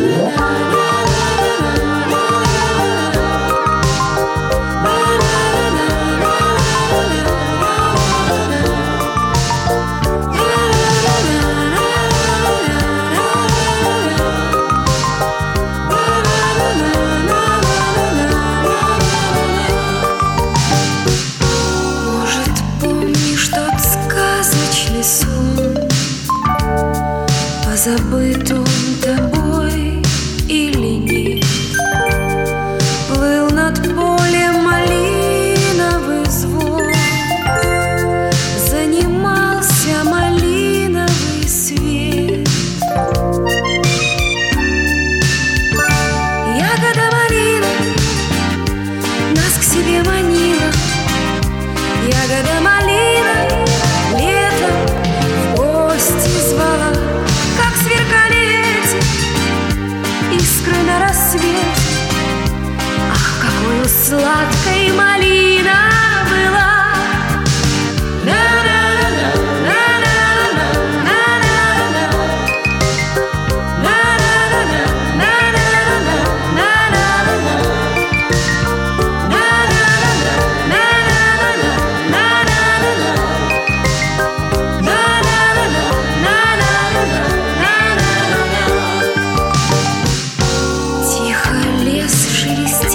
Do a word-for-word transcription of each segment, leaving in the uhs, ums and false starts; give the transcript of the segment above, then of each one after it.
Забыт он тобой или нет? Плыл над полем малиновый звон, занимался малиновый свет. Ягода малина нас к себе манила, ягода малина летом в гости звала. Сверкали эти искры на рассвете. Ах, какой сладкой малина была!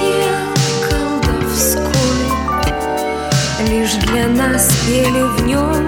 Лишь для нас пели в нем